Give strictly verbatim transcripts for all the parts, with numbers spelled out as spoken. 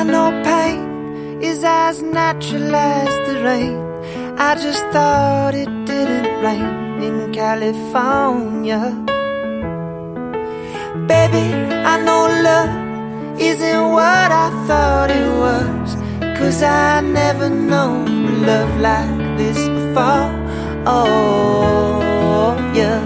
know pain is as natural as the rain. I just thought it didn't rain in California. Baby, I know love isn't what I thought it was, 'cause I never known love like this before. Oh, yeah.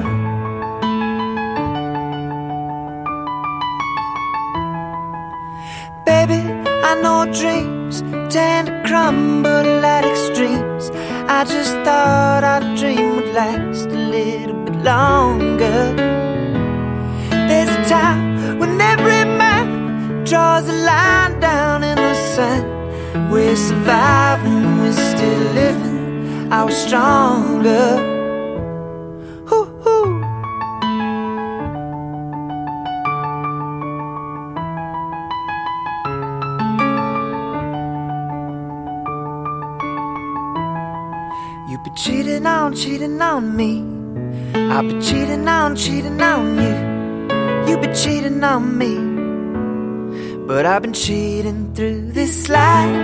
Baby, I know dreams tend to crumble at extremes. I just thought our dream would last a little bit longer. There's a time when every man draws a line down in the sand. We're surviving, we're still living, I was stronger. Hoo-hoo. You be cheating on, cheating on me. I'll be cheating on, cheating on you. You be cheating on me, but I've been cheating through this life,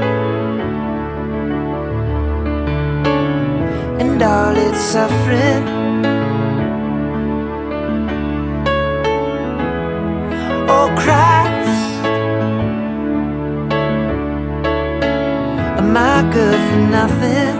and all its suffering. Oh Christ, am I good for nothing?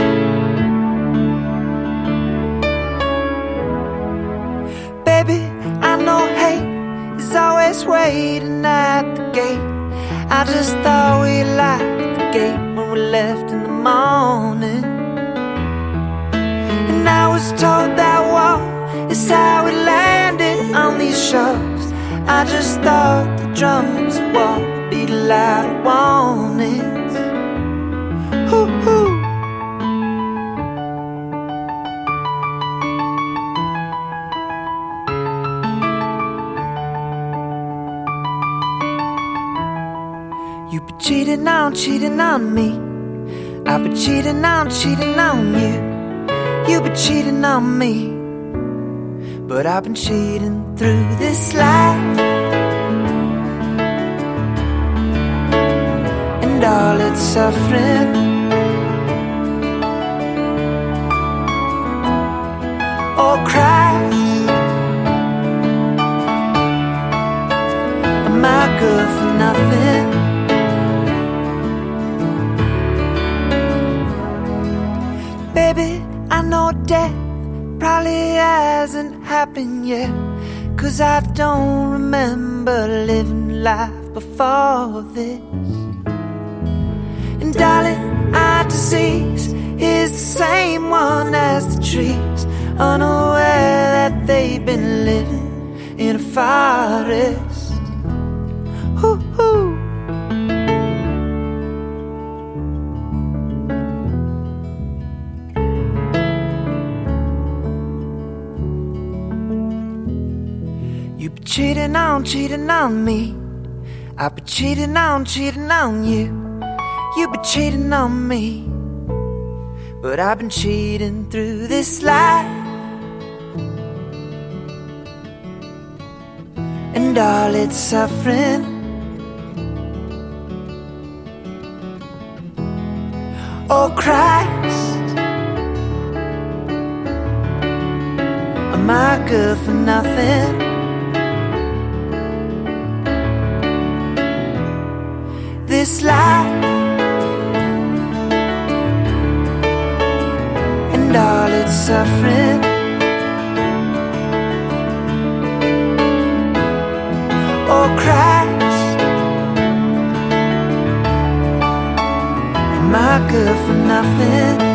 Baby, I know hate is always waiting at the gate. I just thought we locked the gate when we left in the morning. And I was told that war is how we landed on these shores. I just thought the drums of war would be the loud warnings. Hoo-hoo. You be cheating on, cheating on me. I've been cheating on, cheating on you. You be cheating on me, but I've been cheating through this life, and all its suffering. Oh Christ, am I good for nothing? Baby, I know death probably hasn't happened yet, 'cause I don't remember living life before this. And darling, our disease is the same one as the trees, unaware that they've been living in a forest. Hoo-hoo. You be cheating on, cheating on me. I'll be cheating on, cheating on you. You be cheating on me, but I've been cheating through this life, and all its suffering. Oh Christ, am I good for nothing? This life, and all its suffering. Oh Christ, am I good for nothing?